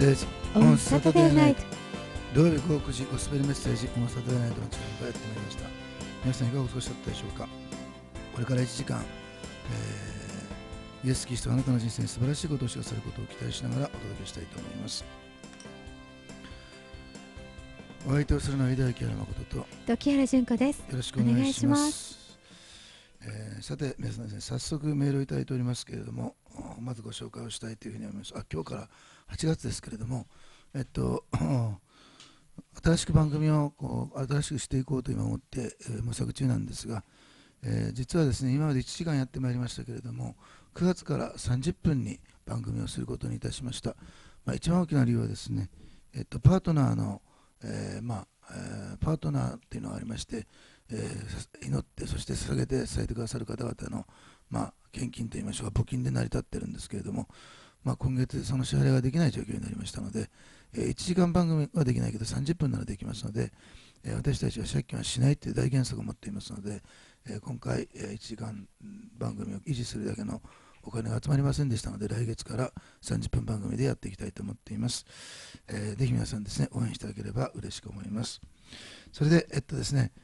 セージオンサタデーナイト、土曜日午後9時ゴスペルメッセージオンサタデーナイトの時間がやってまいりました。皆さんいかがお過ごしだったでしょうか。これから1時間、イエス・キリストがあなたの人生に素晴らしいことを知らせることを期待しながらお届けしたいと思います。お相手をするのは井田明誠と木原純子です。 よろしくお願いします。さて皆さんですね、早速メールをいただいておりますけれども、まずご紹介をしたいというふうに思います。今日から8月ですけれども、新しく番組を新しくしていこうと今思って、模索中なんですが、実はですね、今まで1時間やってまいりましたけれども、9月から30分に番組をすることにいたしました。一番大きな理由はですね、パートナーの、パートナーっていうのがありまして、祈ってそして捧げて伝えてくださる方々の、献金といいましょうか、募金で成り立ってるんですけれども、今月その支払いができない状況になりましたので、1時間番組はできないけど30分ならできますので、私たちは借金はしないという大原則を持っていますので、今回1時間番組を維持するだけのお金が集まりませんでしたので、来月から30分番組でやっていきたいと思っています。ぜひ皆さんですね、応援していただければ嬉しく思います。それでですね、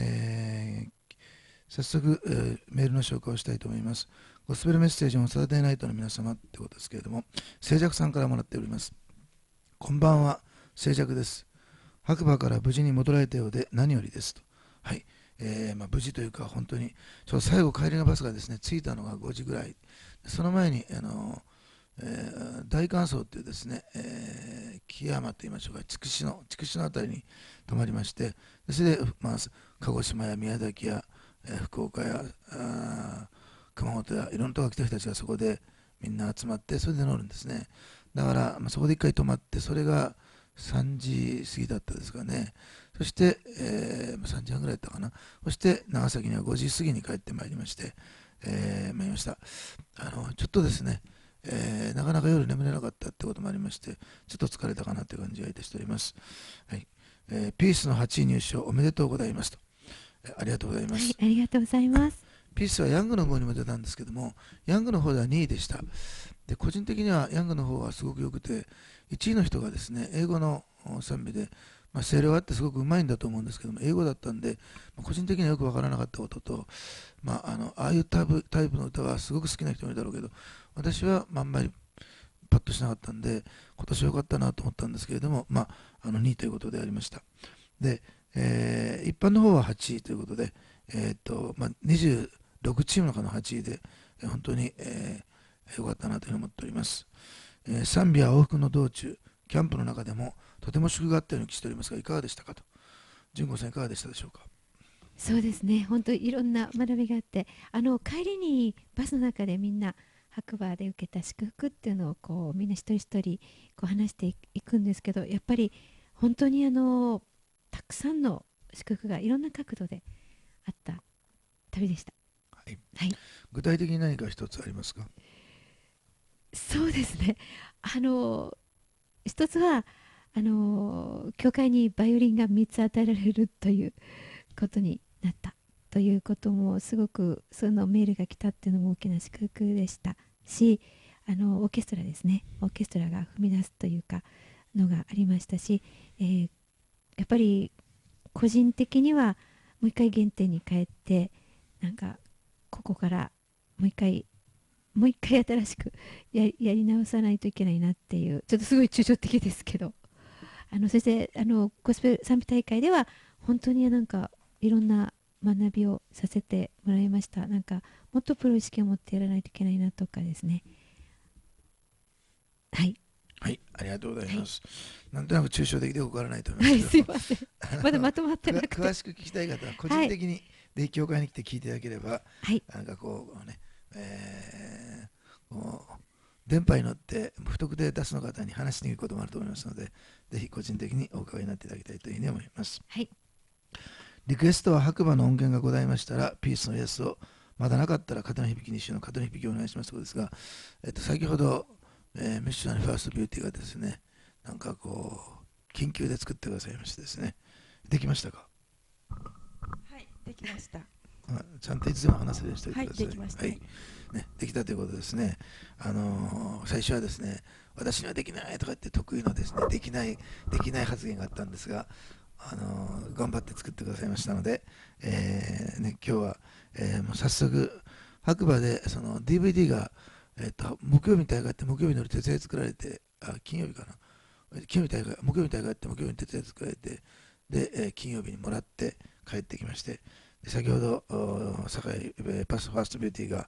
早速、メールの紹介をしたいと思います。ゴスペルメッセージもサタデーナイトの皆様ということですけれども、静寂さんからもらっております。こんばんは、静寂です。白馬から無事に戻られたようで何よりですと。はい、無事というか本当に最後帰りのバスがですね着いたのが5時ぐらい、その前に大乾燥というですね、木山といいましょうか、筑紫のあたりに泊まりまして、それで、鹿児島や宮崎や、福岡や熊本やいろんなところが来た人たちがそこでみんな集まって、それで乗るんですね。だから、そこで一回泊まって、それが3時過ぎだったですかね。そして、3時半ぐらいだったかな。そして長崎には5時過ぎに帰ってまいりまして、参りました。ちょっとですね、なかなか夜眠れなかったってこともありまして、ちょっと疲れたかなという感じがいたしております。はい、ピースの8位入賞おめでとうございますと。ありがとうございます。 はい、ありがとうございます。 ピースはヤングの方にも出たんですけども、ヤングの方では2位でした。で、個人的にはヤングの方はすごく良くて、1位の人がですね、英語の賛美で、声量があってすごくうまいんだと思うんですけども、英語だったんで、個人的にはよくわからなかったことと、ああいうタイプの歌はすごく好きな人もいるだろうけど、私はあんまりパッとしなかったんで、今年は良かったなと思ったんですけれども、2位ということでありました。で、一般の方は8位ということで、26チームの中の8位で、本当に、良かったなというふうに思っております。賛美は往復の道中、キャンプの中でもとても祝福があったように聞いておりますが、いかがでしたかと。純子さんいかがでしたでしょうか。 そうですね、本当にいろんな学びがあって、帰りにバスの中でみんな白馬で受けた祝福っていうのをみんな一人一人話していくんですけど、やっぱり本当にたくさんの祝福がいろんな角度であった旅でした。 はい、 はい、 具体的に何か一つありますか。 そうですね、一つは教会にバイオリンが3つ与えられるということになったということも、すごくそのメールが来たっていうのも大きな祝福でしたし、オーケストラですね、オーケストラが踏み出すというかのがありましたし、やっぱり個人的にはもう一回原点に帰って、なんかここからもう一回新しくやり直さないといけないなっていう、ちょっとすごい抽象的ですけど、そしてゴスペル賛美大会では本当にいろんな学びをさせてもらいました。もっとプロ意識を持ってやらないといけないなとかですね。はい、 はい、ありがとうございます。はい、なんとなく抽象的でよくわからないと思いますけど、はい、すいませんまだまとまってなくて詳しく聞きたい方は個人的に、で教会に来て聞いていただければ、 はい、 電波に乗って不特定多数の方に話しにくいこともあると思いますので、ぜひ個人的にお伺いになっていただきたいというふうに思います。 はい、 リクエストは白馬の音源がございましたら、ピースのイエスを、まだなかったら風の響きに一緒の風の響きをお願いしますということですが、先ほど、メッシュナルファーストビューティーがですね、緊急で作ってくださいましてですね、できましたか。 はい、できました。 ちゃんといつでも話せるようにしておいてください。 はい、できました。 はい。ね、できたということですね。最初はですね、私にはできないとか言って得意のですね、できない発言があったんですが、頑張って作ってくださいましたので、ね、今日は、もう早速、白馬でその DVD が、木曜日に大会あって木曜日の徹夜作られて、金曜日かな、木曜日大会、木曜日大会あって木曜日に徹夜作られて、で、金曜日にもらって帰ってきまして、で先ほど、酒井パスファーストビューティーが、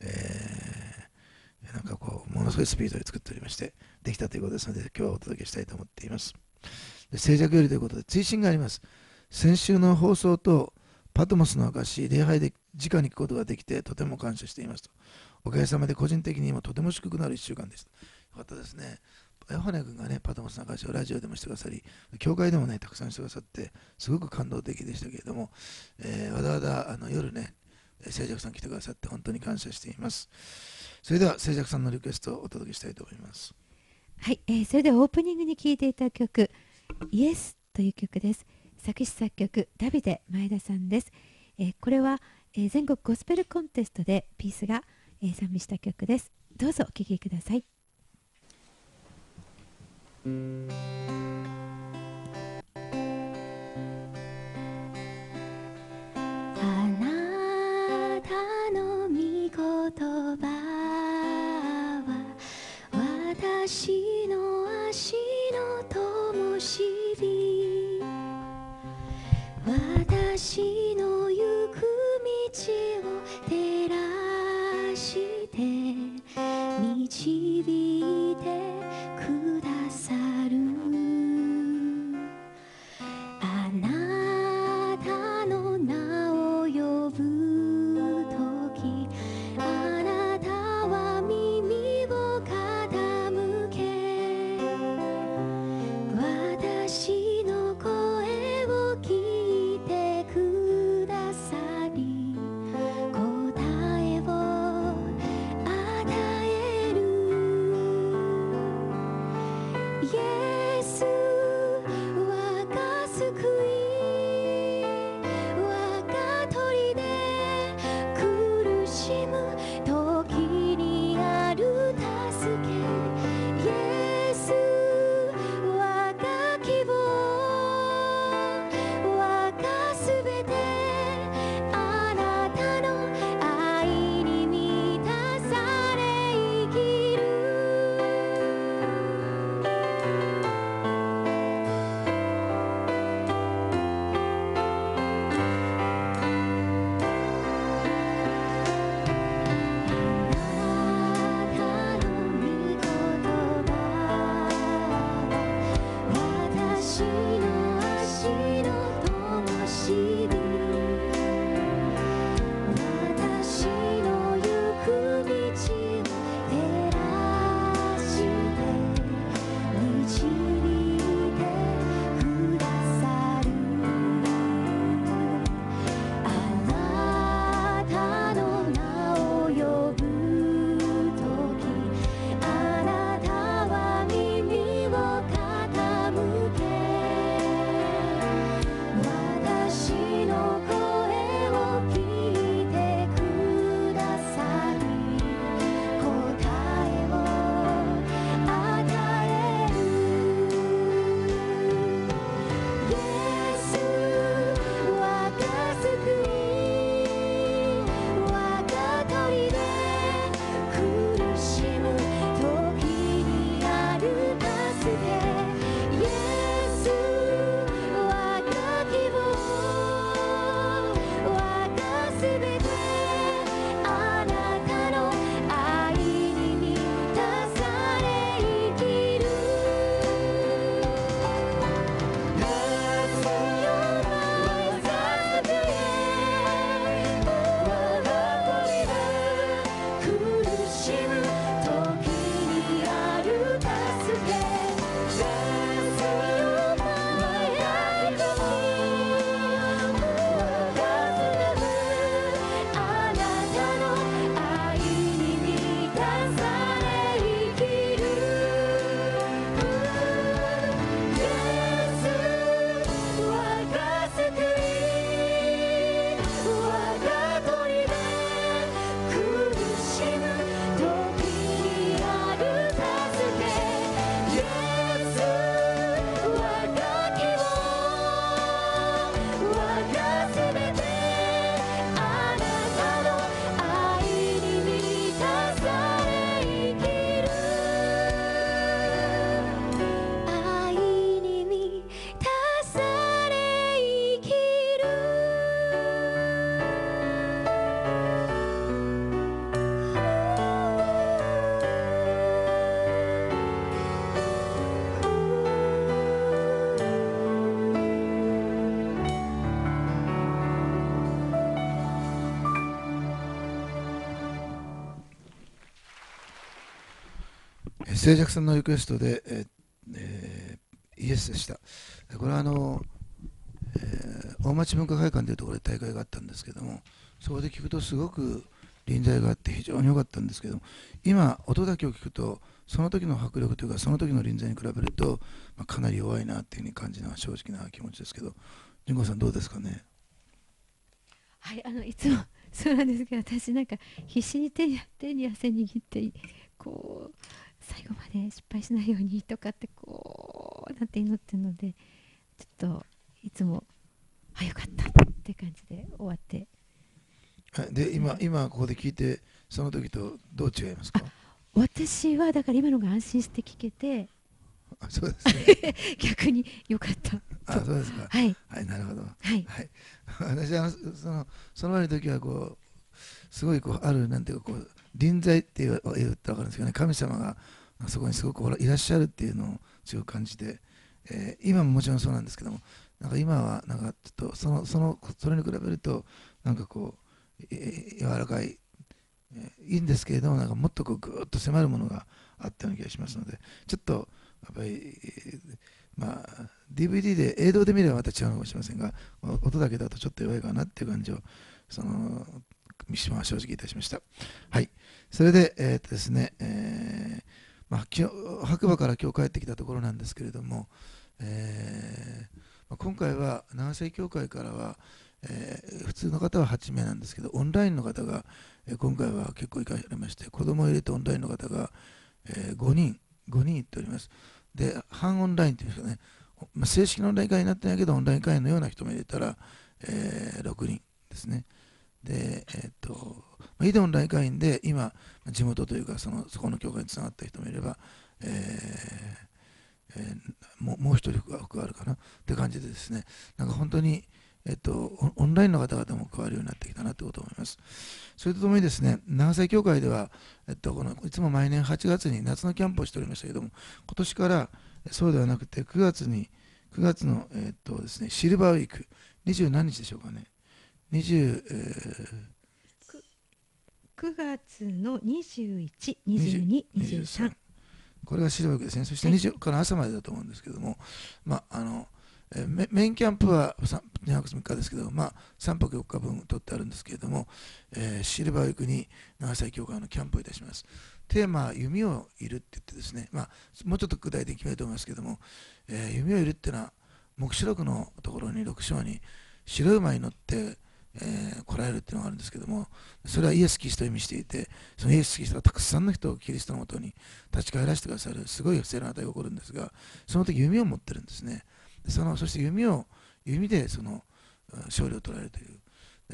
なんかこう、ものすごいスピードで作っておりまして、できたということですので、今日はお届けしたいと思っています。で静寂よりということで、追伸があります。先週の放送と、パトモスの証、礼拝で直に聞くことができて、とても感謝していますと。おかげさまで個人的にもとても祝福なる1週間でした。よかったですね。ヨハネ君がね、パトモスの証をラジオでもしてくださり、教会でもね、たくさんしてくださって、すごく感動的でしたけれども、わざわざ夜ね、静寂さん来てくださって本当に感謝しています。それでは静寂さんのリクエストをお届けしたいと思います。 はい、それではオープニングに聴いていた曲イエスという曲です。作詞作曲ダビデ前田さんです。これは、全国ゴスペルコンテストでピースが、賛美した曲です。どうぞお聴きください。あなたの御言葉は私の足の灯火、私の行く道を照らして導いてくださる。 静寂さんのリクエストで、イエスでした。これは大町文化会館というところで大会があったんですけども、そこで聞くとすごく臨在があって非常に良かったんですけども、今音だけを聞くとその時の迫力というかその時の臨在に比べると、かなり弱いなっていうふうに感じるのが正直な気持ちですけど、純子さんどうですかね。 はい、いつもそうなんですけど、私なんか必死に手に汗握って、こう最後まで失敗しないようにとかってこうなんて祈ってるので、ちょっといつもよかったって感じで終わって。 で今ここで聞いてその時とどう違いますか。 私はだから今のが安心して聞けて、 そうですね。 逆に良かったと。 そうですか。 はい、 はい、なるほど。 はい、 はい、私その前の時はすごいあるなんていうか臨在って言ったら分かるんですけどね、神様がそこにすごくいらっしゃるっていうのを強く感じて、今ももちろんそうなんですけども、なんか今はなんかちょっとそれに比べるとなんか柔らかい、いいんですけれども、なんかもっとぐーっと迫るものがあったような気がしますので、ちょっとやっぱり、DVD で映像で見ればまた違うのかもしれませんが、音だけだとちょっと弱いかなっていう感じを三島は正直いたしました。はい、それで、ですね、白馬から今日帰ってきたところなんですけれども、今回は長崎教会からは、普通の方は8名なんですけど、オンラインの方が、今回は結構行かれまして、子供を入れてオンラインの方が、5人行っております。で、半オンラインというんですかね、正式なオンライン会になってないけど、オンライン会のような人も入れたら、6人ですね。で、イデオンライン会員で今、地元というかそこの教会につながった人もいれば、もう一人加わるかなって感じでですね、なんか本当に、オンラインの方々も加わるようになってきたなということを思います。それとともにですね、長崎教会では、いつも毎年8月に夏のキャンプをしておりましたけども、今年からそうではなくて9月の、ですね、シルバーウィーク、20何日でしょうかね、20、 9月の21、22、23。 これがシルバーウィークですね。そして20から朝までだと思うんですけども、メインキャンプは2泊3日ですけど、3泊4日分取ってあるんですけれども、シルバーウィークに長崎教会のキャンプをいたします。テーマは弓を射るって言ってですね、もうちょっと具体的に決めると思いますけども、弓を射るっていうのは、黙示録のところに6章に白い馬に乗って、来られるっていうのがあるんですけども、それはイエス・キリストを意味していて、そのイエス・キリストがたくさんの人をキリストのもとに立ち返らせてくださるすごい不正な値が起こるんですが、その時弓を持ってるんですね。そして弓で勝利を取られるという、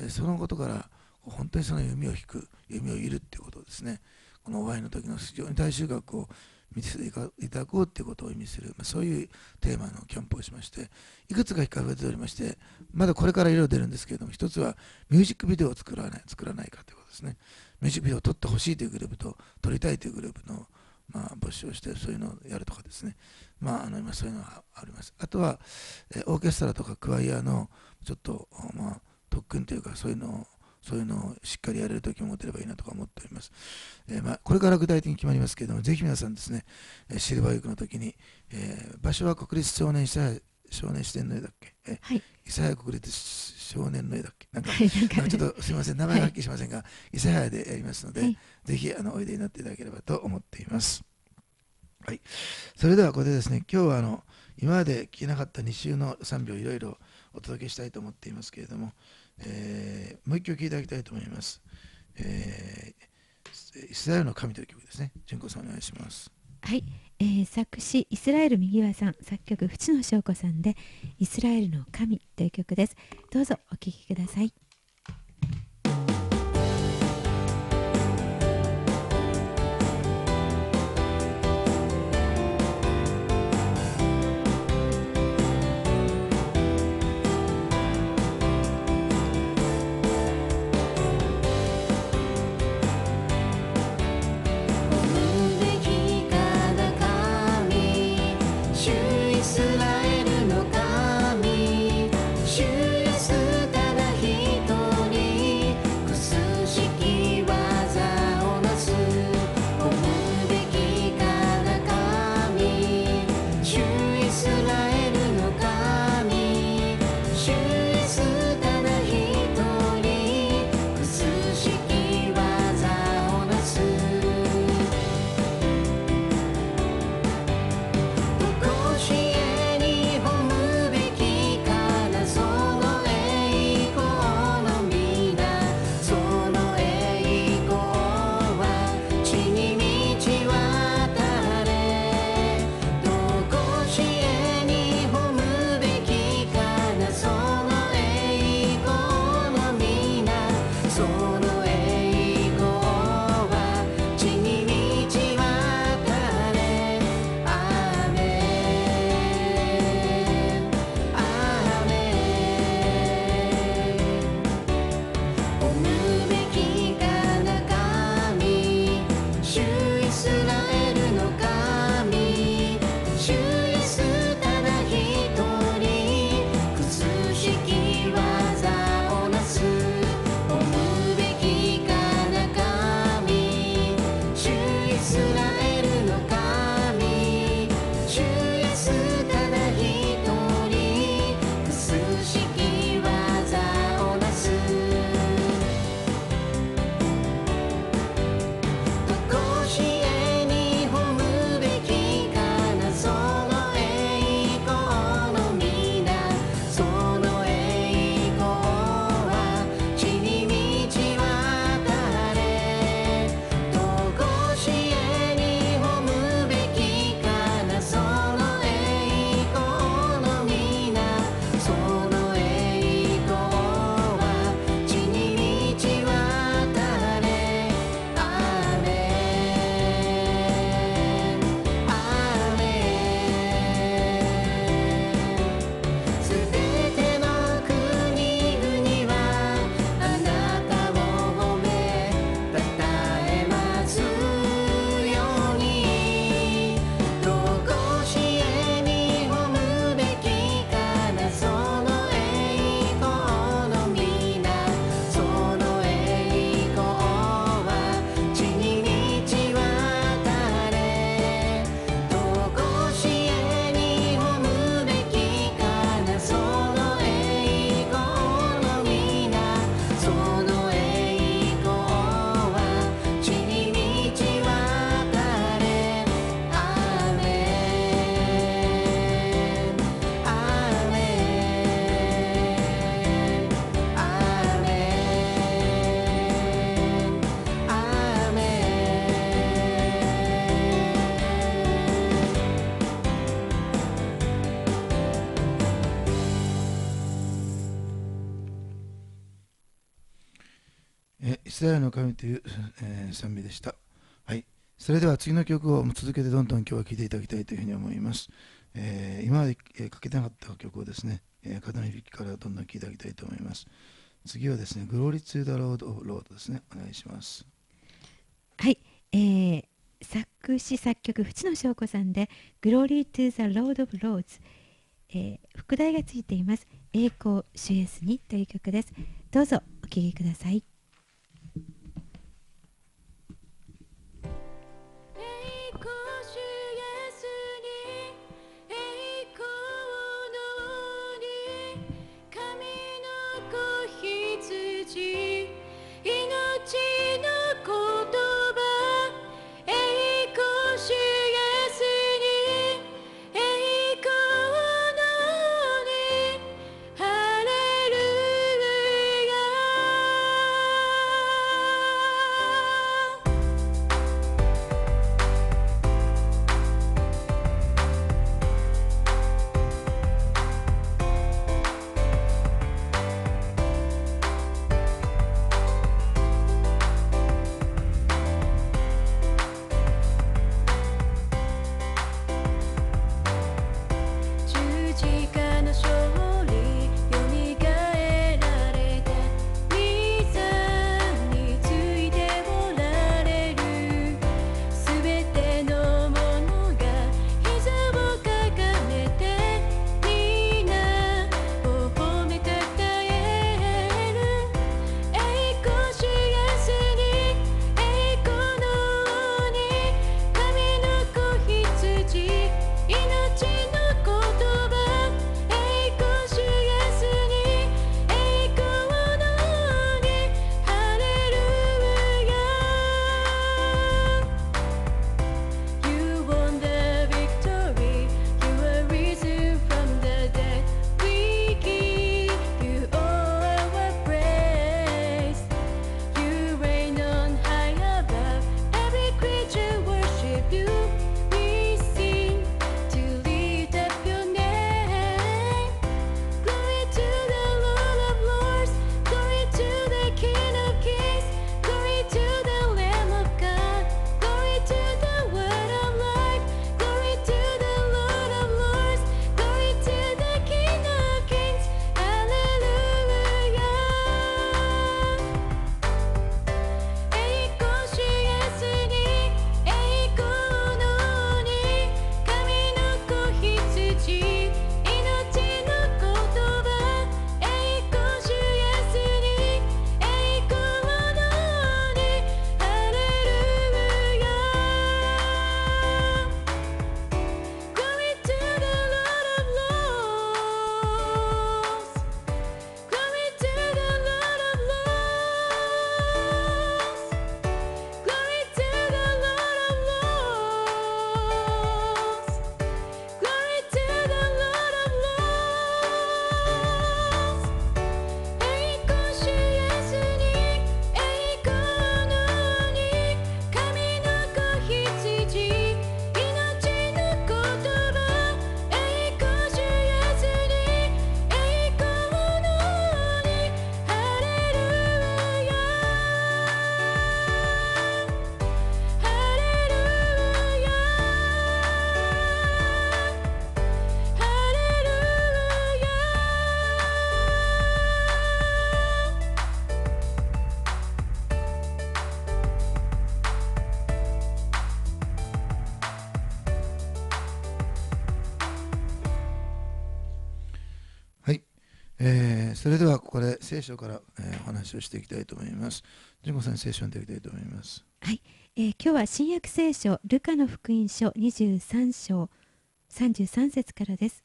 そのことから本当にその弓を引く、弓を射るっていうことをですね、このお会いの時の非常に大収穫を見せていただこうということを意味する、そういうテーマのキャンプをしまして、いくつか企画が出ておりまして、まだこれからいろいろ出るんですけれども、一つはミュージックビデオを作らないかということですね。ミュージックビデオを撮ってほしいというグループと、撮りたいというグループの、募集をして、そういうのをやるとかですね。今そういうのがあります。あとは、オーケストラとかクワイアのちょっと、特訓というか、そういうのをしっかりやれるときを持てればいいなとか思っております。これから具体的に決まりますけれども、ぜひ皆さんですね、シルバーウィークの時に、場所は国立少年支店の絵だっけ、 はい、 諫早国立少年の絵だっけ、なんか、 はい、 ちょっとすみません、名前がはっきりしませんが、諫早でやりますので、 はい、 ぜひおいでになっていただければと思っています。はい、それではここでですね、今日は今まで聞けなかった2週の賛美をいろいろお届けしたいと思っていますけれども、もう一曲聴いていただきたいと思います。イスラエルの神という曲ですね。純子さんお願いします。 はい、作詞イスラエル右輪さん、作曲淵野翔子さんでイスラエルの神という曲です。どうぞお聴きください。 主イエスただ一スラエルの神という、賛美でした。はい。それでは次の曲を続けてどんどん今日は聴いていただきたいというふうに思います。今まで、かけてなかった曲をですね、風の響きからどんどん聴いていただきたいと思います。次はですね、グローリーツーダロードロードですね。お願いします。 はい、作詞作曲淵野翔子さんで Glory to the Lord of Lords、副題がついています。栄光主イエスにという曲です。どうぞお聴きください。 はい。それではここで聖書から、お話をしていきたいと思います。純子さん、聖書を読んでいきたいと思います。 はい、今日は新約聖書ルカの福音書23章33節からです。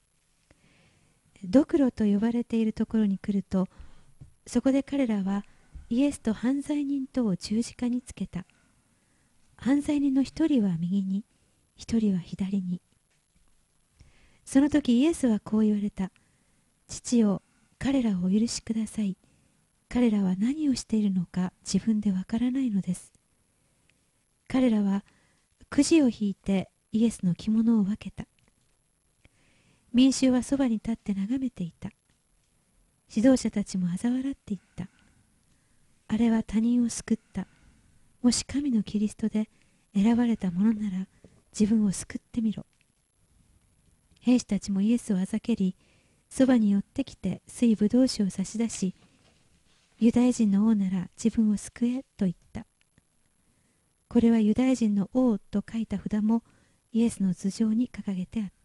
ドクロと呼ばれているところに来ると、そこで彼らはイエスと犯罪人とを十字架につけた。犯罪人の一人は右に、一人は左に。その時イエスはこう言われた。父よ、彼らをお許しください。彼らは何をしているのか自分でわからないのです。彼らはくじを引いてイエスの着物を分けた。民衆はそばに立って眺めていた。指導者たちも嘲笑っていった。 あれは他人を救った。もし神のキリストで選ばれたものなら自分を救ってみろ。兵士たちもイエスをあざけり、そばに寄ってきて水ぶどう酒を差し出し、ユダヤ人の王なら自分を救えと言った。これはユダヤ人の王と書いた札もイエスの頭上に掲げてあった。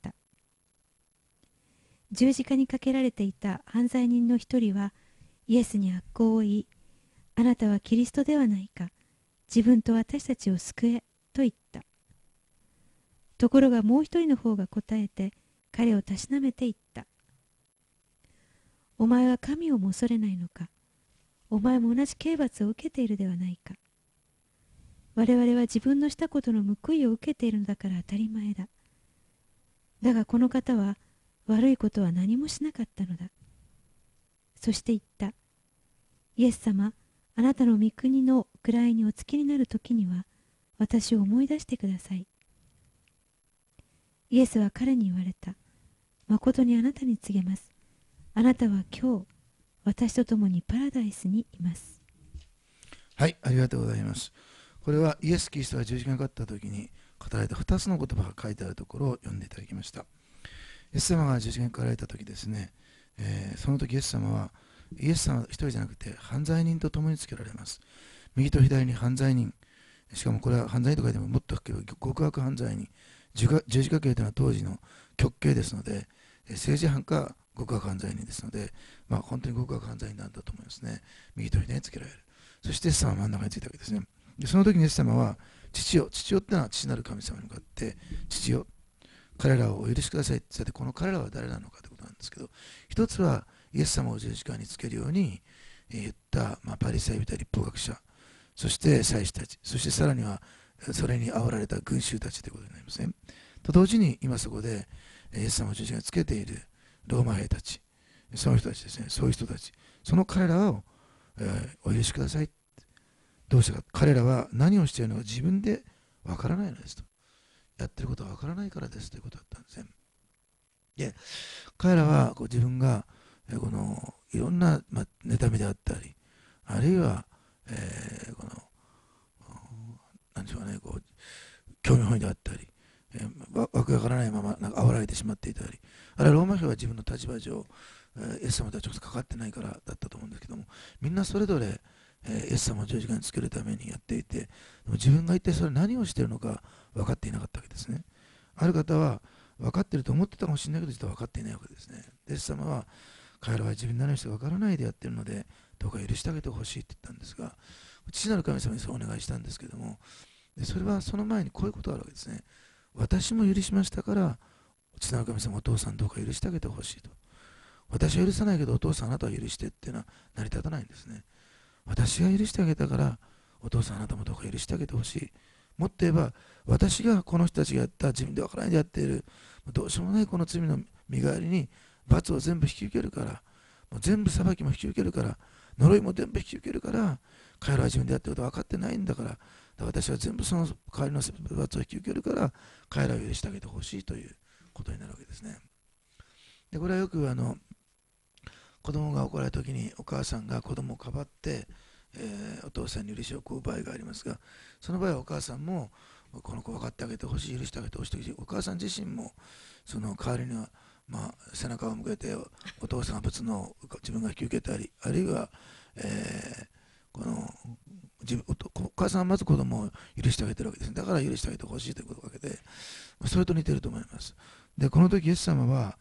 十字架にかけられていた犯罪人の一人はイエスに悪行を言い、あなたはキリストではないか、自分と私たちを救えと言った。ところがもう一人の方が答えて彼をたしなめて言った。お前は神をも恐れないのか。お前も同じ刑罰を受けているではないか。我々は自分のしたことの報いを受けているのだから当たり前だ。だがこの方は悪いことは何もしなかったのだ。そして言った。イエス様、あなたの御国の位にお着きになる時には私を思い出してください。イエスは彼に言われた。誠にあなたに告げます。あなたは今日私と共にパラダイスにいます。 はい、ありがとうございます。これはイエス・キリストが十字架にかかった時に語られた2つの言葉が書いてあるところを読んでいただきました。イエス様が十字架にかかられた時ですね、その時イエス様はイエス様一人じゃなくて犯罪人と共につけられます。右と左に犯罪人、しかもこれは犯罪人と書いてももっと極悪犯罪人、十字架刑というのは当時の極刑ですので、政治犯か極悪犯罪人ですので、本当に極悪犯罪人なんだと思いますね。右と左につけられる。そしてイエス様は真ん中についたわけですね。でその時にイエス様は父よっていうのは父なる神様に向かって父よ、彼らをお許しくださいって言って、この彼らは誰なのかということなんですけど、一つはイエス様を十字架につけるように言った、パリサイ人、立法学者、そして祭司たち、そしてさらにはそれに煽られた群衆たちということになりますね。と同時に今そこでイエス様を十字架につけているローマ兵たち、その人たちですね、そういう人たち、その彼らを、お許しください。どうしてか、彼らは何をしているのか自分でわからないのですと。やってることはわからないからですということだったんですね。で、彼らは自分がこのいろんな、妬みであったり、あるいは、この何でしょうね、興味本位であったり、わけわからないまま煽られてしまっていたり、あるいはローマ兵は自分の立場上、イエス様とは直接かかってないからだったと思うんですけども、みんなそれぞれ、イエス様を十字架につけるためにやっていて、でも自分が一体それ何をしているのか分かっていなかったわけですね。ある方は分かっていると思ってたかもしれないけど、実は分かっていないわけですね。イエス様は、彼らは自分何をしてか分からないでやっているので、どうか許してあげてほしいって言ったんですが、父なる神様にそうお願いしたんですけども、それはその前にこういうことがあるわけですね。私も許しましたから、父なる神様、お父さんどうか許してあげてほしいと。私は許さないけど、お父さんあなたは許してっていうのは成り立たないんですね。私が許してあげたから、お父さんあなたもどうか許してあげてほしい。もっと言えば、私がこの人たちがやった自分で分からないでやっている、どうしようもないこの罪の身代わりに罰を全部引き受けるから、もう全部裁きも引き受けるから、呪いも全部引き受けるから、彼らは自分でやってること分かってないんだから、私は全部その代わりの罰を引き受けるから、彼らを許してあげてほしいということになるわけですね。で、これはよく子供が怒られた時にお母さんが子供をかばって、お父さんに許しを請う場合がありますが、その場合はお母さんもこの子分かってあげてほしい、許してあげてほしい、お母さん自身もその代わりには、背中を向けてお父さんがぶつのを自分が引き受けたり、あるいは、このお母さんはまず子供を許してあげてるわけです。だから許してあげてほしいということわけで、それと似てると思います。で、この時イエス様は、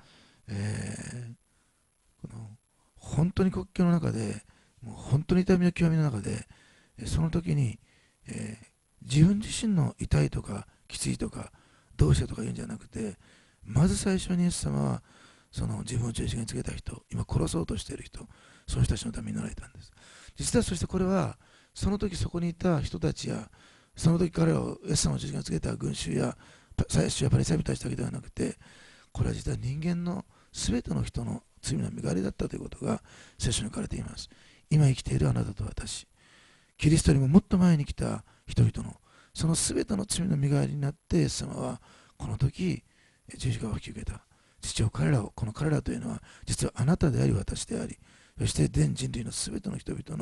この本当に国境の中で、もう本当に痛みの極みの中で、その時に、自分自身の痛いとかきついとかどうしてとか言うんじゃなくて、まず最初にイエス様はその自分を十字架につけた人、今殺そうとしている人、その人たちのために祈られたんです。実はそしてこれはその時そこにいた人たちや、その時彼らをイエス様を十字架につけた群衆や祭司やパリサイ人たちだけではなくて、これは実は人間の全ての人の罪の身代わりだったということが聖書に書かれています。今生きているあなたと私、キリストよりももっと前に来た人々のその全ての罪の身代わりになって、イエス様はこの時十字架を引き受けた。父を彼らを、この彼らというのは実はあなたであり私であり、そして全人類の全ての人々の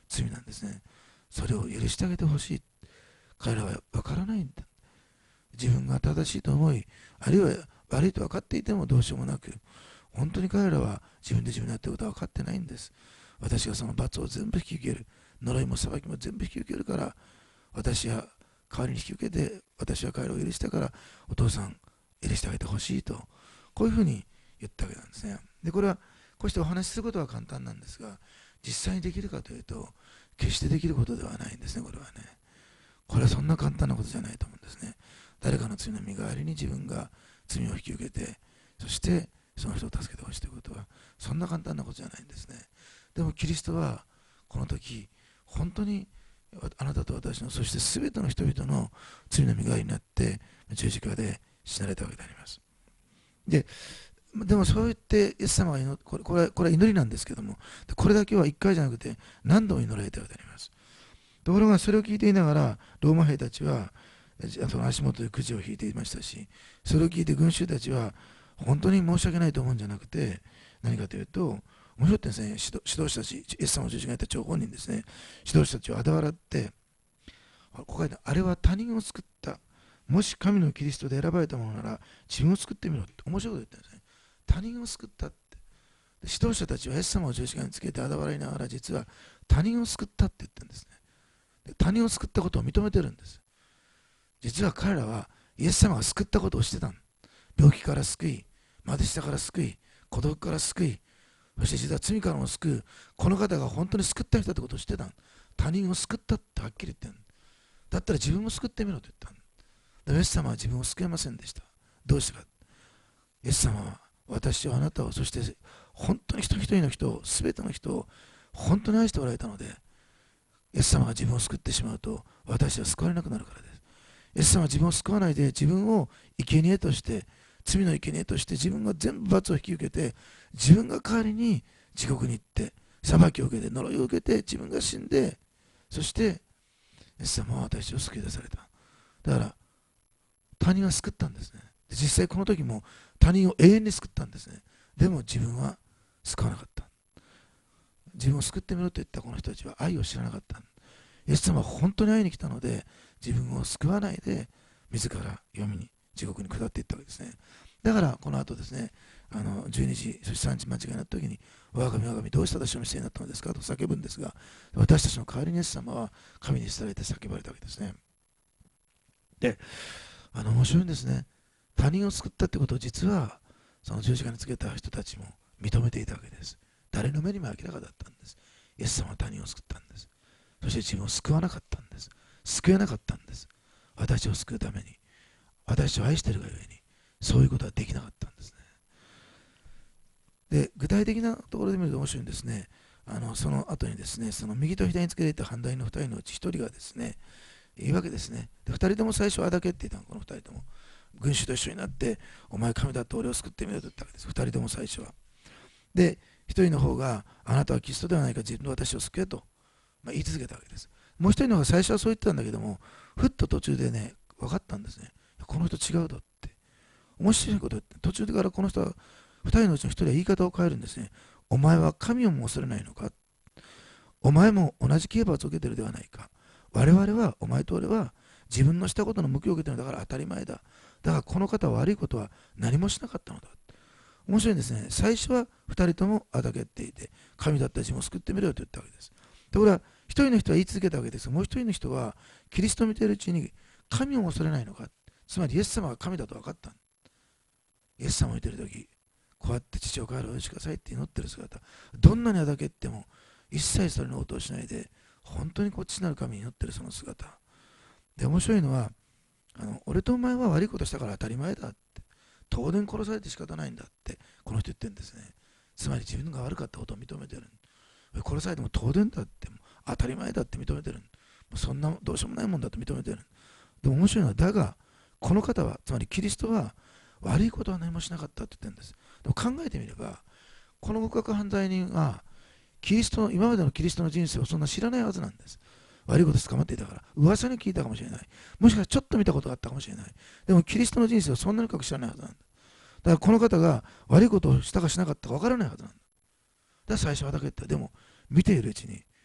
罪なんですね。それを許してあげてほしい。彼らは分からないんだ。自分が正しいと思い、あるいは悪いと分かっていてもどうしようもなく、本当に彼らは自分で自分のやってることは分かってないんです。私がその罰を全部引き受ける。呪いも裁きも全部引き受けるから、私は代わりに引き受けて、私は彼らを許したから、お父さん、許してあげてほしいと、こういうふうに言ったわけなんですね。で、これは、こうしてお話しすることは簡単なんですが、実際にできるかというと、決してできることではないんですね、これはね。これはそんな簡単なことじゃないと思うんですね。誰かの罪の身代わりに自分が罪を引き受けて、そしてその人を助けてほしいということは、そんな簡単なことじゃないんですね。でもキリストは、この時、本当にあなたと私の、そして全ての人々の罪の身代わりになって、十字架で死なれたわけであります。でもそう言ってイエス様がこれは祈りなんですけども、これだけは1回じゃなくて何度も祈られたわけであります。ところがそれを聞いていながら、ローマ兵たちはその足元でくじを引いていましたし、それを聞いて群衆たちは本当に申し訳ないと思うんじゃなくて、何かというと、面白いですね、指導者たち、イエス様の十字架にあった張本人ですね、指導者たちを嘲笑って、ここ書いてあれは他人を救った。もし神のキリストで選ばれたものなら自分を救ってみろって面白いこと言ってるんですね。他人を救ったって。指導者たちはイエス様を十字架につけて嘲笑いながら、実は他人を救ったって言ってるんですね。で他人を救ったことを認めてるんです。実は彼らはイエス様が救ったことをしてたん。病気から救い、貧しさから救い、孤独から救い、そして実は罪からも救う、この方が本当に救った人ってことをしてたん。他人を救ったってはっきり言ってん。だったら自分も救ってみろと言ったん。でもイエス様は自分を救えませんでした。どうしてか。イエス様は私をあなたを、そして本当に一人一人の人を、全ての人を本当に愛しておられたので、イエス様が自分を救ってしまうと私は救われなくなるからです。イエス様は自分を救わないで、自分を生贄として、罪の生贄として自分が全部罰を引き受けて、自分が代わりに地獄に行って裁きを受けて呪いを受けて自分が死んで、そしてイエス様は私を救い出された。だから他人は救ったんですね。実際この時も他人を永遠に救ったんですね。でも自分は救わなかった。自分を救ってみろと言ったこの人たちは愛を知らなかった。イエス様は本当に会いに来たので、自分を救わないで自ら読みに地獄に下っていったわけですね。だからこの後ですね、12時、そして3時間違いになった時に、我が神、我が神、どうして私のせいになったのですかと叫ぶんですが、私たちの代わりにイエス様は神に捨てられて叫ばれたわけですね。で、面白いんですね。他人を救ったってことを実は、その十字架につけた人たちも認めていたわけです。誰の目にも明らかだったんです。イエス様は他人を救ったんです。そして自分を救わなかったんです。救えなかったんです。私を救うために、私を愛しているがゆえに、そういうことはできなかったんですね。で、具体的なところで見ると面白いんですね。その後にですね、その右と左につけられた反対の2人のうち1人がですね、言うわけですね。で、2人とも最初はあだけって言ったの、この2人とも。群衆と一緒になって、お前神だって俺を救ってみろと言ったわけです。2人とも最初は。で、1人の方が、あなたはキリストではないか、自分の私を救えと、言い続けたわけです。もう1人の方が最初はそう言ってたんだけども、ふっと途中でね、分かったんですね。この人違うだって。面白いこと言って、途中からこの人は、2人のうちの1人は言い方を変えるんですね。お前は神をも恐れないのか。お前も同じ刑罰を受けてるではないか。我々は、お前と俺は、自分のしたことの報いを受けてるんだから当たり前だ。だからこの方は悪いことは何もしなかったのだ。面白いんですね。最初は2人ともあだけっていて、神だったら自分を救ってみろよと言ったわけです。ところが、1人の人は言い続けたわけですが、もう1人の人は、キリストを見ているうちに、神を恐れないのか。つまり、イエス様が神だと分かった。イエス様を見ているとき、こうやって父を帰るお許しくださいって祈ってる姿、どんなにあだけっても、一切それの応答しないで、本当に父なる神に祈ってるその姿。で、面白いのは、俺とお前は悪いことしたから当たり前だって、当然殺されて仕方ないんだって、この人言ってるんですね。つまり自分が悪かったことを認めてる。殺されても当然だって、当たり前だって認めてる。そんなどうしようもないもんだと認めてる。でも面白いのは、だが、この方は、つまりキリストは、悪いことは何もしなかったって言ってるんです。でも考えてみれば、この極悪犯罪人は、今までのキリストの人生をそんな知らないはずなんです。悪いこと捕まっていたから、噂に聞いたかもしれない。もしかしたらちょっと見たことがあったかもしれない。でもキリストの人生をそんなに深く知らないはずなんだ。だからこの方が悪いことをしたかしなかったか分からないはずなんだ。だから最初はだけ言った。でも見ているうちに、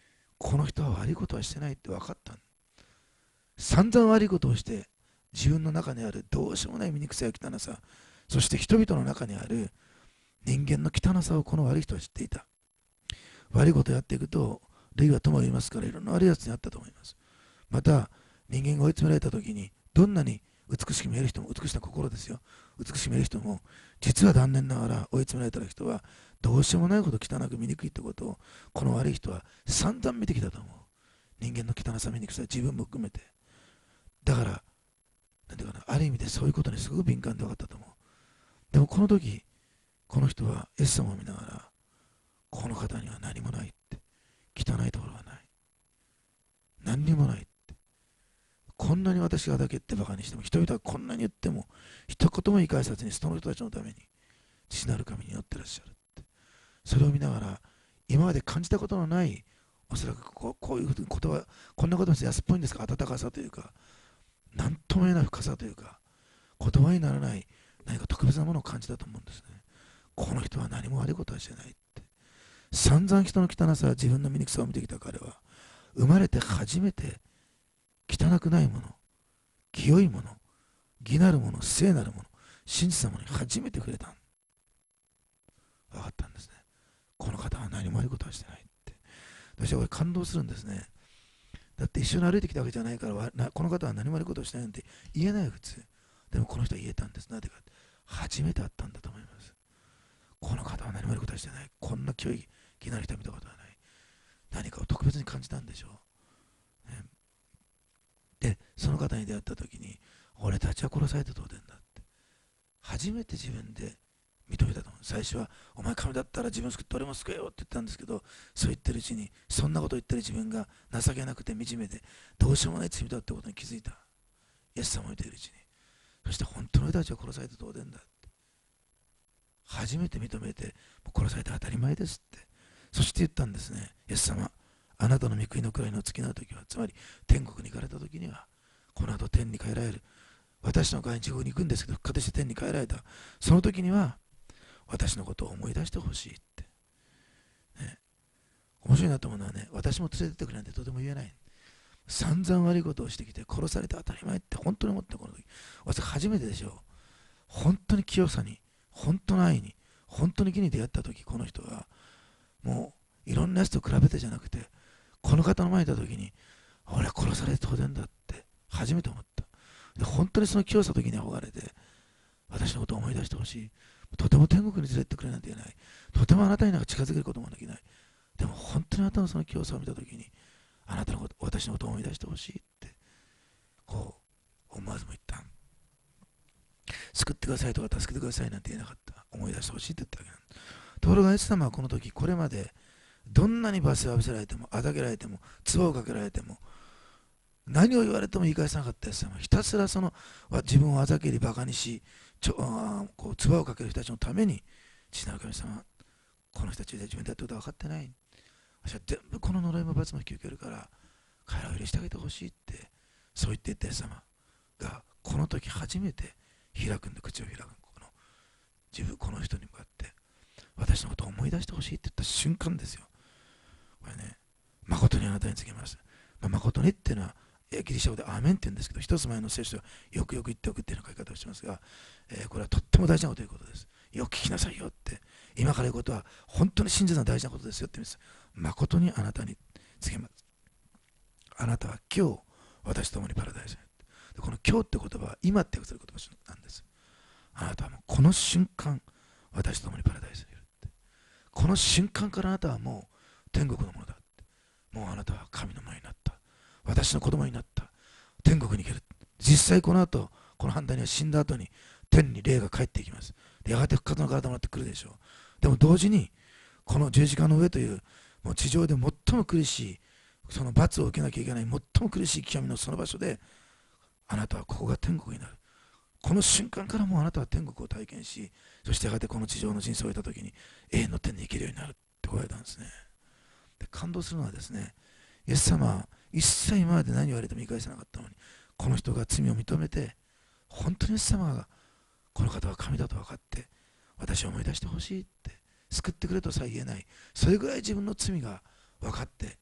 この人は悪いことはしてないって分かった。散々悪いことをして自分の中にあるどうしようもない醜さや汚さ、そして人々の中にある人間の汚さをこの悪い人は知っていた。悪いことをやっていくと類は友を言いますから、いろんな悪いやつにあったと思います。また人間が追い詰められた時に、どんなに美しく見える人も、美しな心ですよ、美しく見える人も、実は残念ながら追い詰められた人はどうしようもないほど汚く醜いってことを、この悪い人は散々見てきたと思う。人間の汚さ醜さ、自分も含めて。だからなんていうかな、ある意味でそういうことにすごく敏感で分かったと思う。でもこの時この人はイエス様を見ながら、この方には何もないって、汚いところはない、何にもないって、こんなに私がだけってバカにしても、人々はこんなに言っても一言も言い返さずに、その人たちのために父なる神に祈ってらっしゃるって、それを見ながら、今まで感じたことのない、おそらくこういう言葉、こんなことにして安っぽいんですが、温かさというか、何とも言えない深さというか、言葉にならない何か特別なものを感じたと思うんですね。この人は何も悪いことはしてないって。散々人の汚さ、自分の醜さを見てきた彼は、生まれて初めて汚くないもの、清いもの、義なるもの、聖なるもの、真実なものに初めて触れた。分かったんですね。この方は何も悪いことはしてないって。私はこれ感動するんですね。だって一緒に歩いてきたわけじゃないから、この方は何も悪いことをしてないなんて言えない、普通。でもこの人は言えたんです。なぜか、初めて会ったんだと思います。この方は何も悪いことはしてない。こんな清い義なる人は見たことはない。何かを特別に感じたんでしょう。ね、で、その方に出会った時に、俺たちは殺されて当然だって。初めて自分で認めたと思う。最初は、お前神だったら自分を救って俺も救えよって言ったんですけど、そう言ってるうちに、そんなことを言ってる自分が情けなくて惨めで、どうしようもない罪だってことに気づいた。イエス様を見ているうちに。そして本当の俺たちは殺されて当然だって。初めて認めて、殺されて当たり前ですって。そして言ったんですね。イエス様、あなたの御国の位の尽きない時は、つまり天国に行かれた時には、この後天に帰られる。私の代わりに地獄に行くんですけど、復活して天に帰られた。その時には、私のことを思い出してほしいって。ね、面白いなと思うのはね、私も連れてってくれなんてとても言えない。散々悪いことをしてきて、殺されて当たり前って本当に思って、この時。私初めてでしょう。本当に清さに、本当の愛に、本当に義に出会った時、この人は、もういろんなやつと比べてじゃなくて、この方の前にいた時に、俺は殺されて当然だって初めて思った。で、本当にその清さと義に憧れて、私のことを思い出してほしい。とても天国に連れてってくれなんて言えない。とてもあなたになんか近づけることもできない。でも本当にあなたのその清さを見たときに、あなたのこと、私のことを思い出してほしいって、こう、思わずも言った。救ってくださいとか助けてくださいなんて言えなかった。思い出してほしいって言ったわけなんです。ところが、イエス様はこの時、これまで、どんなに罰を浴びせられても、あだけられても、唾をかけられても、何を言われても言い返さなかったイエス様は、ひたすらその自分をあざけり、バカにし、こう唾をかける人たちのために、父なる神様、この人たちで自分でやってることは分かってない。私は全部この呪いも罰も引き受けるから、彼らを許してあげてほしいって、そう言っていったイエス様が、この時初めて開くんで、口を開く。この人に向かって、私のことを思い出してほしいって言った瞬間ですよ。これね、誠にあなたに告げます。誠にっていうのは、ギリシャ語でアーメンって言うんですけど、一つ前の聖書はよくよく言っておくっていうような書き方をしてますが、これはとっても大事なことということです。よく聞きなさいよって、今から言うことは本当に真実な大事なことですよって言うんです。誠にあなたに告げます。あなたは今日、私と共にパラダイスへ。でこの今日って言葉は今って訳する言葉なんです。あなたはもうこの瞬間、私と共にパラダイスにいるって。この瞬間からあなたはもう天国のものだって。もうあなたは神のものになった。私の子供になった。天国に行ける。実際この後、この反対には死んだ後に天に霊が帰っていきます。でやがて復活の体もらってくるでしょう。でも同時に、この十字架の上という、もう地上で最も苦しい、その罰を受けなきゃいけない最も苦しい極みのその場所で、あなたはここが天国になる。この瞬間からもうあなたは天国を体験し、そしてやがてこの地上の人生を終えたときに永遠の天に行けるようになるって言われたんですね。で感動するのはですね、イエス様は一切今まで何言われても言い返せなかったのに、この人が罪を認めて、本当にイエス様がこの方は神だと分かって、私を思い出してほしいって、救ってくれとさえ言えない、それぐらい自分の罪が分かって、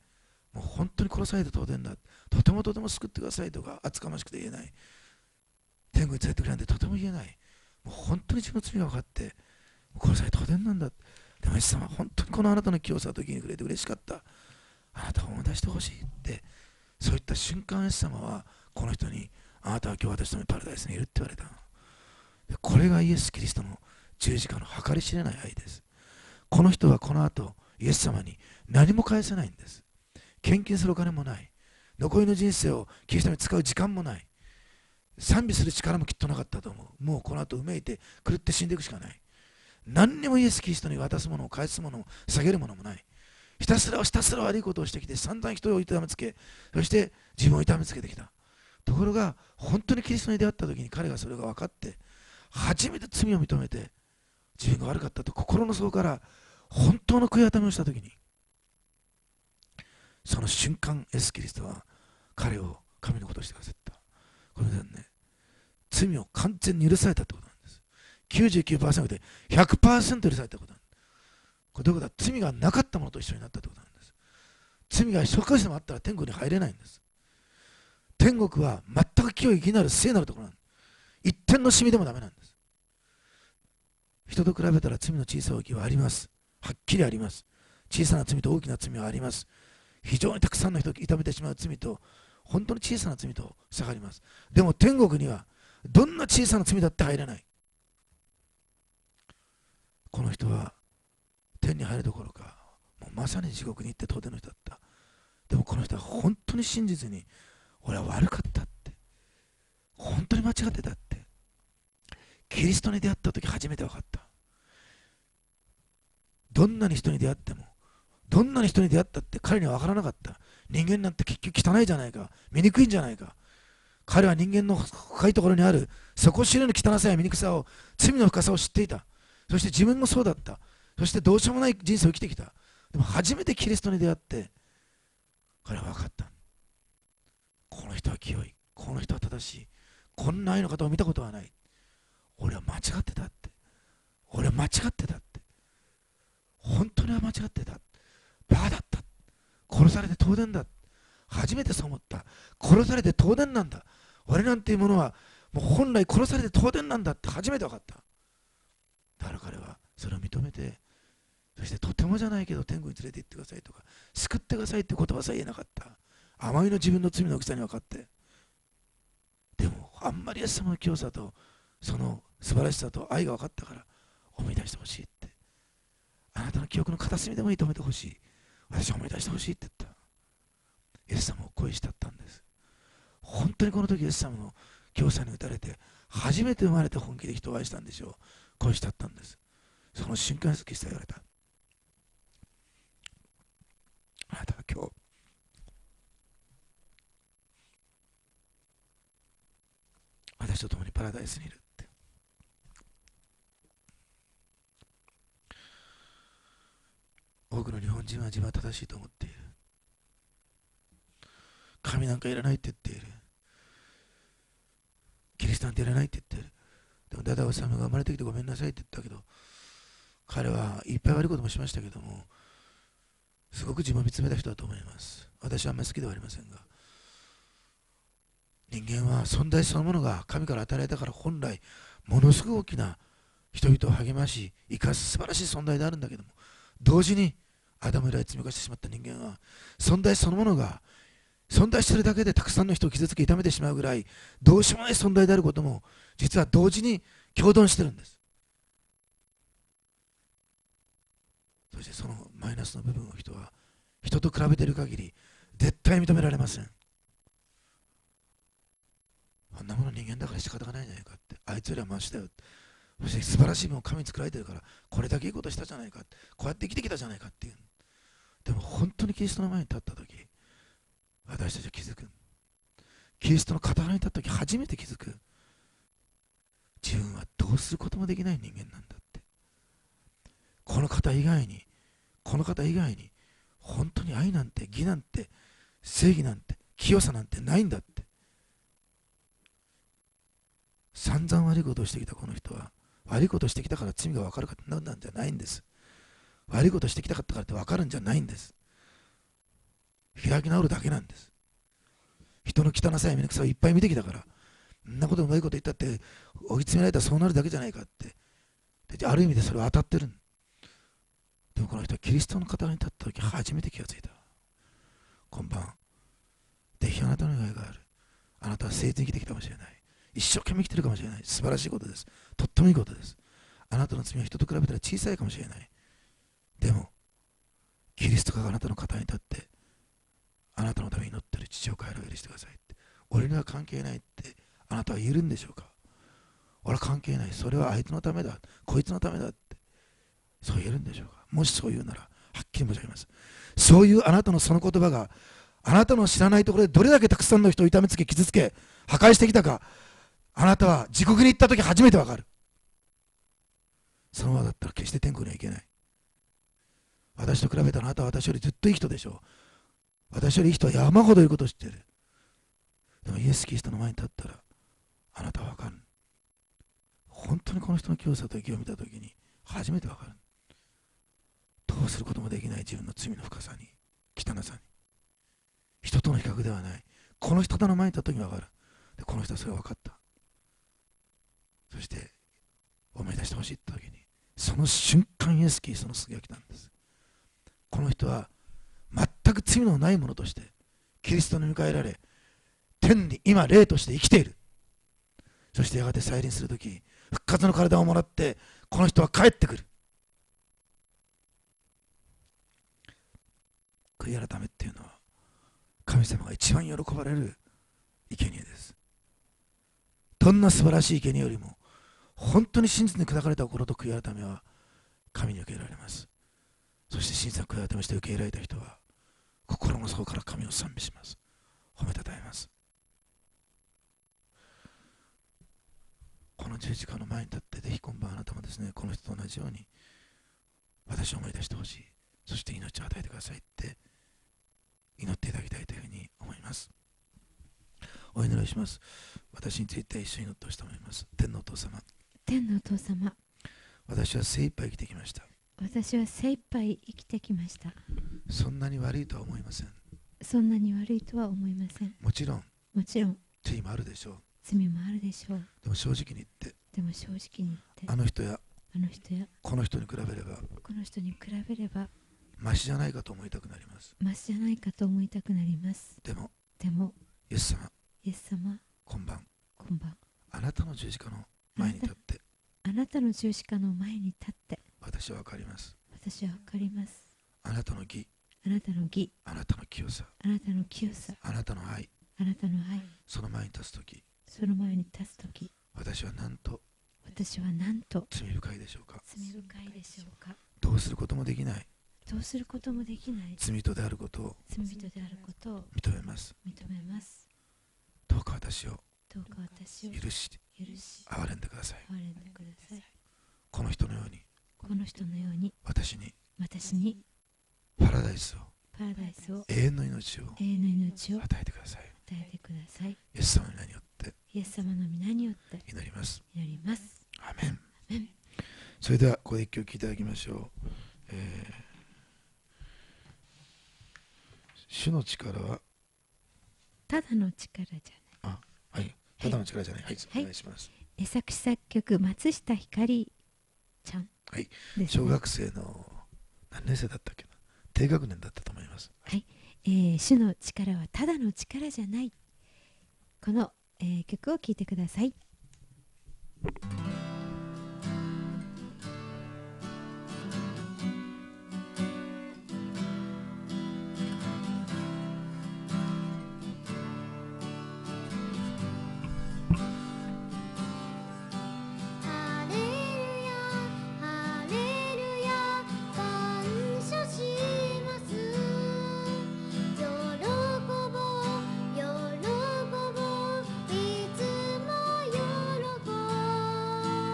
もう本当に殺されて当然だ、とてもとても救ってくださいとか厚かましくて言えない、天国に連れてくれなんてとても言えない、もう本当に自分の罪が分かって殺されて当然なんだ。でもイエス様は本当にこのあなたの清さと義に触れて嬉しかった、あなたを思い出してほしいって、そういった瞬間イエス様はこの人に、あなたは今日私とのパラダイスにいるって言われたので、これがイエス・キリストの十字架の計り知れない愛です。この人はこの後イエス様に何も返せないんです。献金するお金もない、残りの人生をキリストに使う時間もない、賛美する力もきっとなかったと思う。もうこの後うめいて狂って死んでいくしかない。何にもイエス・キリストに渡すものを返すものを下げるものもない。ひたすら悪いことをしてきて、散々人を痛めつけ、そして自分を痛めつけてきた。ところが本当にキリストに出会った時に彼がそれが分かって、初めて罪を認めて自分が悪かったと心の底から本当の悔い改めをした時に、その瞬間イエス・キリストは彼を神のことをしてくださった。これでね、罪を完全に許されたってことなんです。99% で 100% 許されたことなんです。これどういうことだ、罪がなかったものと一緒になったってことなんです。罪が一つでもあったら天国に入れないんです。天国は全く清い義なる聖なるところなんです。一点のシミでもダメなんです。人と比べたら罪の小さい大きいはあります。はっきりあります。小さな罪と大きな罪はあります。非常にたくさんの人を痛めてしまう罪と本当に小さな罪と差があります。でも天国にはどんな小さな罪だって入れない。この人は天に入るどころか、もうまさに地獄に行って当然の人だった。でもこの人は本当に真実に、俺は悪かったって、本当に間違ってたって、キリストに出会った時初めて分かった。どんなに人に出会っても、どんなに人に出会ったって彼には分からなかった。人間なんて結局汚いじゃないか、醜いんじゃないか。彼は人間の深いところにある底知れぬ汚さや醜さを、罪の深さを知っていた。そして自分もそうだった。そしてどうしようもない人生を生きてきた。でも初めてキリストに出会って彼は分かった。この人は清い、この人は正しい、こんな愛の方を見たことはない、俺は間違ってたって、俺は間違ってたって、本当には間違ってた、バカだった、殺されて当然だ、初めてそう思った。殺されて当然なんだ、俺なんていうものはもう本来殺されて当然なんだって初めて分かった。だから彼はそれを認めて、そしてとてもじゃないけど天国に連れて行ってくださいとか救ってくださいって言葉さえ言えなかった。あまりの自分の罪の大きさに分かって、でもあんまりイエス様の清さとその素晴らしさと愛が分かったから思い出してほしいって、あなたの記憶の片隅でもいいと止めてほしい、私は思い出してほしいって言った。イエス様を恋したったんです。本当にこの時イエス様の清さに打たれて初めて生まれて本気で人を愛したんでしょう。恋したったんです。その瞬間にキリストは言われた。あなたは今日私と共にパラダイスにいるって。多くの日本人は自分は正しいと思っている。神なんかいらないって言っている。キリストなんていらないって言ってる。でもダダオさんが生まれてきてごめんなさいって言ったけど、彼はいっぱい悪いこともしましたけども、すごく自分を見つめた人だと思います。私はあんまり好きではありませんが、人間は存在そのものが神から与えられたから本来ものすごく大きな人々を励まし生かす素晴らしい存在であるんだけども、同時にアダム以来罪を犯してしまった人間は存在そのものが存在しているだけでたくさんの人を傷つけ痛めてしまうぐらいどうしようもない存在であることも実は同時に共存してるんです。そしてそのマイナスの部分を人は人と比べている限り絶対認められません。あんなもの人間だから仕方がないんじゃないかって、あいつよりはマシだよって、そして素晴らしいものを神に作られてるからこれだけいいことしたじゃないかって、こうやって生きてきたじゃないかっていう。でも本当にキリストの前に立った時、私たちは気づく。キリストの傍らに立った時初めて気づく。自分はどうすることもできない人間なんだって。この方以外に本当に愛なんて義なんて正義なんて清さなんてないんだって。散々悪いことをしてきたこの人は悪いことをしてきたから罪が分かるかってなんじゃないんです。悪いことをしてきたかったからって分かるんじゃないんです。 開き直るだけなんです。人の汚さや醜さをいっぱい見てきたから、そんなことうまいこと言ったって追い詰められたらそうなるだけじゃないかって。である意味でそれは当たってる。でもこの人はキリストの方に立った時初めて気がついた。今晩ぜひあなたの願いがある。あなたは誠実に生きてきたかもしれない。一生懸命生きてるかもしれない。素晴らしいことです。とってもいいことです。あなたの罪は人と比べたら小さいかもしれない。でもキリストがあなたの肩に立ってあなたのために祈ってる父を帰るようにしてくださいって。俺には関係ないってあなたは言えるんでしょうか。俺は関係ない。それは相手のためだ。こいつのためだって。そう言えるんでしょうか。もしそう言うならはっきり申し上げます。そういうあなたのその言葉があなたの知らないところでどれだけたくさんの人を痛めつけ傷つけ破壊してきたか、あなたは地獄に行った時初めてわかる。そのままだったら決して天国には行けない。私と比べたらあなたは私よりずっといい人でしょう。私よりいい人は山ほどいることを知っている。でもイエス・キリストの前に立ったらあなたはわかる。本当にこの人の清さと義を見た時に初めてわかる。どうすることもできない自分の罪の深さに汚さに、人との比較ではない。この人との前に立った時にわかる。でこの人はそれが分かった。そして思い出してほしいって時にその瞬間イエス・キリストの救いが来たんです。この人は全く罪のないものとしてキリストに迎えられ天に今霊として生きている。そしてやがて再臨するとき復活の体をもらってこの人は帰ってくる。悔い改めっていうのは神様が一番喜ばれる生贄です。どんな素晴らしい生贄よりも本当に真実に砕かれた心と悔い改めは神に受け入れられます。そして真実な悔い改めして受け入れられた人は心の底から神を賛美します。褒めたたえます。この十字架の前に立ってぜひ今晩あなたもですね、この人と同じように私を思い出してほしい、そして命を与えてくださいって祈っていただきたいというふうに思います。お祈りします。私について一緒に祈ってほしいと思います。天のお父様、 天のお父様、 私は精一杯生きてきました。 私は精一杯生きてきました。 そんなに悪いとは思いません。 そんなに悪いとは思いません。 もちろん罪もあるでしょう。 罪もあるでしょう。 でも正直に言ってあの人やこの人に比べればこの人に比べればマシじゃないかと思いたくなります。 マシじゃないかと思いたくなります。 でもイエス様、 今晩今晩あなたの十字架の前に立ってあなたの十字架の前に立って私は分かります。 私は分かります。 あなたの義、 あなたの義、 あなたの清さ、 あなたの清さ、 あなたの愛、 あなたの愛、 その前に立つときその前に立つとき私はなんと罪深いでしょうか。 罪深いでしょうか。 どうすることもできないどうすることもできない罪人であることを罪人であることを認めます。 認めます。 どうか私をどうか私を許し憐れんでください。 憐れんでください。 この人のようにこの人のように私にパパラダイスを永遠の命を与与えてください。 えてください。 イエス様の名によってイエス様の皆によって祈ります。 祈ります。 アメン。それではここで一曲聴いていただきましょう。主の力はただの力じゃない。 はい、ただの力じゃない。はい、お願いします。 作詞作曲松下ひかりちゃん、 はい、 ね、 小学生の何年生だったっけな、低学年だったと思います。 はい、主の力はただの力じゃない。この、曲を聴いてください。 喜ぼういつも喜ぼう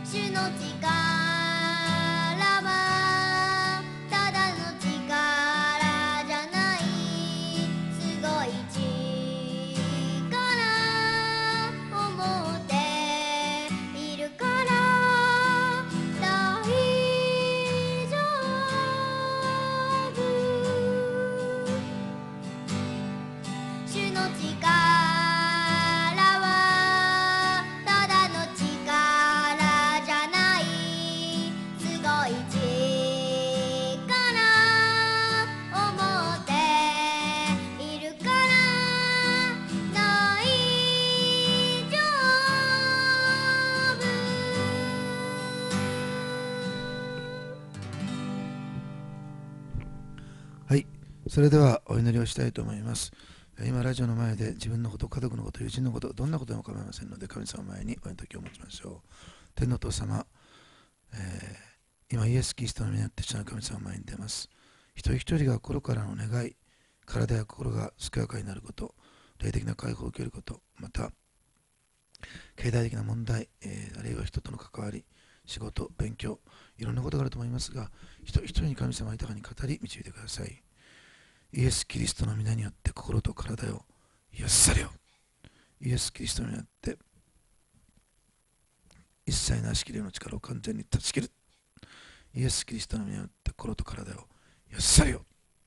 主の力はただの力じゃない、すごい力を持っているから大丈夫。主の力はただの力じゃない、すごい力を持っているから大丈夫。 はい、それではお祈りをしたいと思います。今ラジオの前で自分のこと、家族のこと、友人のこと、どんなことでも構いませんので、神様の前にお祈りを持ちましょう。天のお父様、今イエス・キリストの皆によって主の神様の前に出ます。一人一人が心からの願い、体や心が健やかになること、霊的な解放を受けること、また経済的な問題、あるいは人との関わり、仕事、勉強、いろんなことがあると思いますが、一人一人に神様は豊かに語り導いてください。イエス・キリストの皆によって心と体を癒されよ。イエス・キリストによって一切なしきれの力を完全に断ち切る。イエス・キリストの皆によって心と体を癒されよ。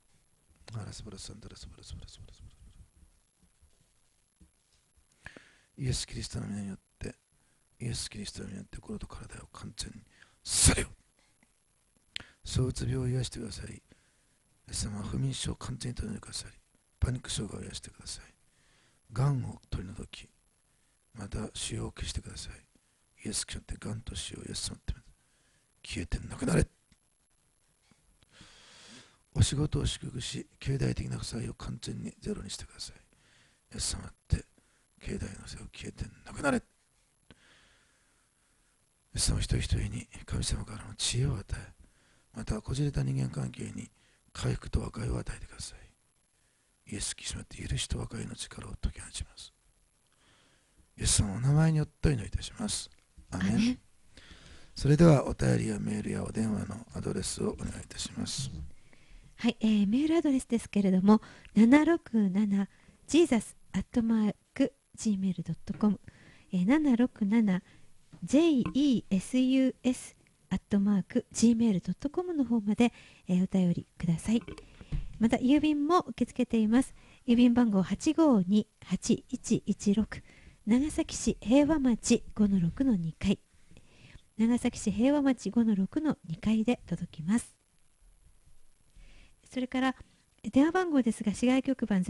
イエス・キリストの皆によって、イエス・キリストの皆によって心と体を完全にされよ。躁うつ病を癒してください。イエス様は不眠症を完全に取り除いてください。パニック障害を癒してください。がんを取り除き、また腫瘍を消してください。イエス・キリストによってがんと腫瘍をイエス様って消えてなくなれ。お仕事を祝福し、経済的な負債を完全にゼロにしてください。イエス様って経済の負債を消えてなくなれ。イエス様一人一人に神様からの知恵を与え、またこじれた人間関係に回復と和解を与えてください。イエス・キリストによって許しと和解の力を解き放ちます。イエス様のお名前によってお祈りいたします。アメン。それではお便りやメールやお電話のアドレスをお願いいたします。 はい、メールアドレスですけれども、767jesus@gmail.com、767jesus@gmail.com の方まで、お便りください。また郵便も受け付けています。郵便番号852-8116、長崎市平和町 5-6-2 階、長崎市平和町 5-6-2 階で届きます。それから電話番号ですが、市外局番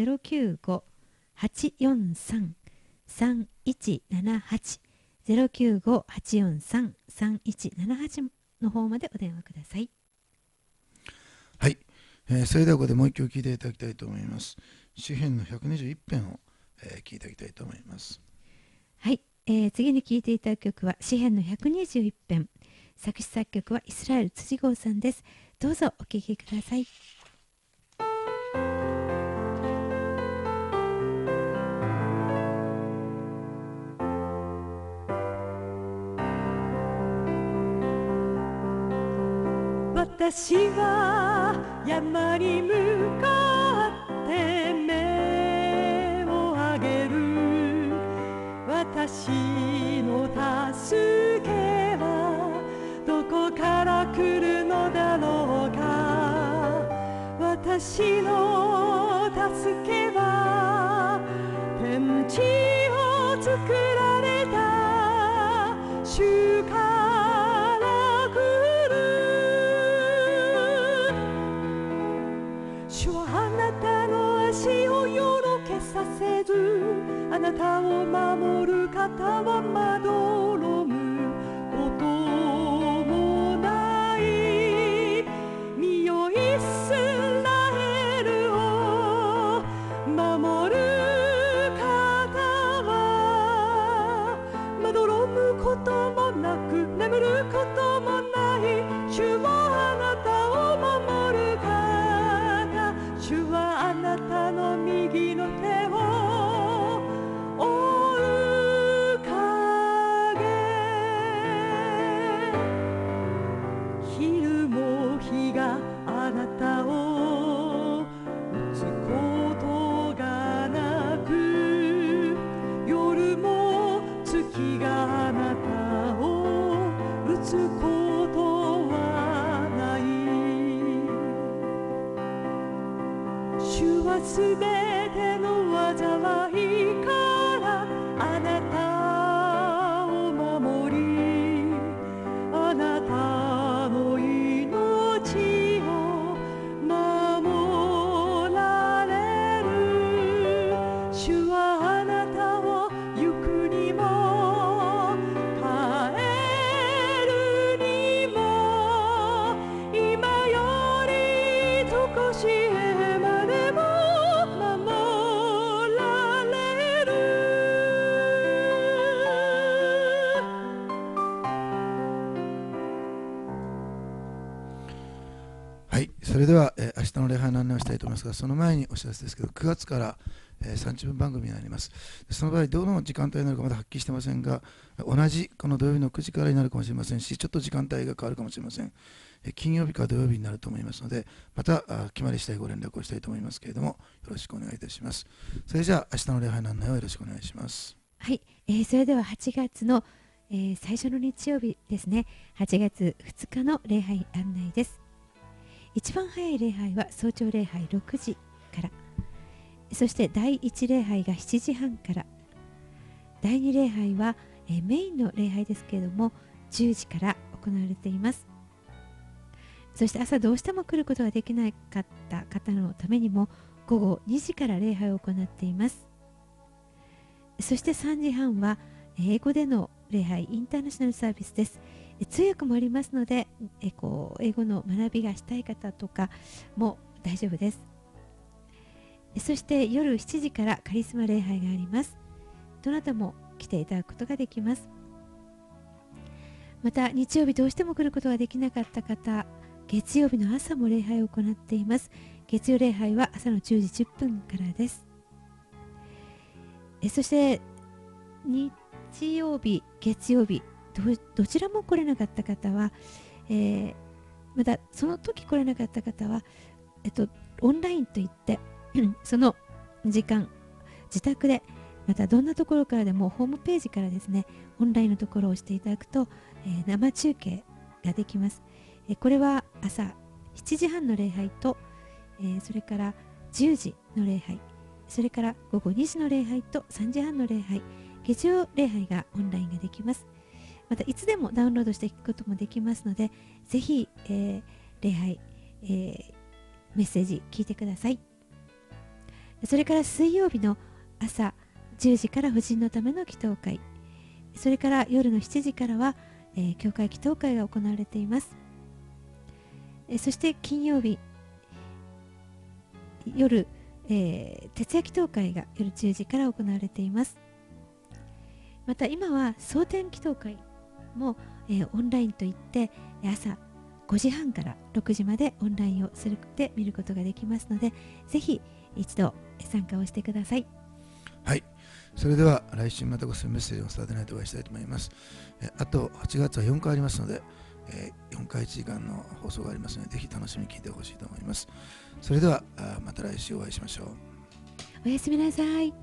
095-843-3178、095-843-3178 の方までお電話ください。 はい、それではここでもう一曲聴いていただきたいと思います。詩編の121編を、聴いていただきたいと思います。 はい、次に聴いていただく曲は詩編の121編、作詞作曲はイスラエル辻剛さんです。どうぞお聴きください。 私は山に向かって目を上げる。私の助けはどこから来るのだろうか。私の助けは天地を作られた主から来る。主はあなたの足をよろけさせず、あなたを守る方はまどろむこともない。身よイスラエルを守る方はまどろむこともなく眠ることもない。主はあなたを守る方、主はあなたの右の手を追う影。 つことはない。主はすべての災いからあなたを守り、あなたの命を守られる。主はあなたを行くにも帰るにも、今よりとこしえまでも守られる。 はい、それでは、明日の礼拝の案内をしたいと思いますが、その前にお知らせですけど、9月から、30分番組になります。その場合、どの時間帯になるかまだはっきりしてませんが、同じこの土曜日の9時からになるかもしれませんし、ちょっと時間帯が変わるかもしれません。金曜日か土曜日になると思いますので、また決まり次第ご連絡をしたいと思いますけれども、よろしくお願いいたします。それじゃあ、明日の礼拝の案内をよろしくお願いします。 はい、それでは8月の、最初の日曜日ですね、8月2日の礼拝案内です。一番早い礼拝は早朝礼拝6時から、そして第1礼拝が7時半から、第2礼拝は、メインの礼拝ですけれども10時から行われています。そして朝どうしても来ることができなかった方のためにも午後2時から礼拝を行っています。そして3時半は英語での礼拝、インターナショナルサービスです。通訳もありますので、英語の学びがしたい方とかも大丈夫です。そして夜7時からカリスマ礼拝があります。どなたも来ていただくことができます。また日曜日どうしても来ることができなかった方、月曜日の朝も礼拝を行っています。月曜礼拝は朝の10時10分からです。そして日曜日、月曜日どちらも来れなかった方は、またその時来れなかった方は、オンラインといってその時間自宅でまたどんなところからでもホームページからですね、オンラインのところを押していただくと、生中継ができます。これは朝7時半の礼拝と、それから10時の礼拝、それから午後2時の礼拝と3時半の礼拝、月曜礼拝がオンラインができます。またいつでもダウンロードしていくこともできますので、ぜひ、礼拝、メッセージ聞いてください。それから水曜日の朝10時から婦人のための祈祷会、それから夜の7時からは、教会祈祷会が行われています。そして金曜日夜、徹夜祈祷会が夜10時から行われています。また今は蒼天祈祷会も、オンラインといって朝5時半から6時までオンラインをするで見ることができますので、ぜひ一度参加をしてください。 はい、それでは来週またごメッセージを伝えてないとお会いしたいと思います。あと8月は4回ありますので、4回1時間の放送がありますので、ぜひ楽しみに聞いてほしいと思います。それではまた来週お会いしましょう。 おやすみなさい。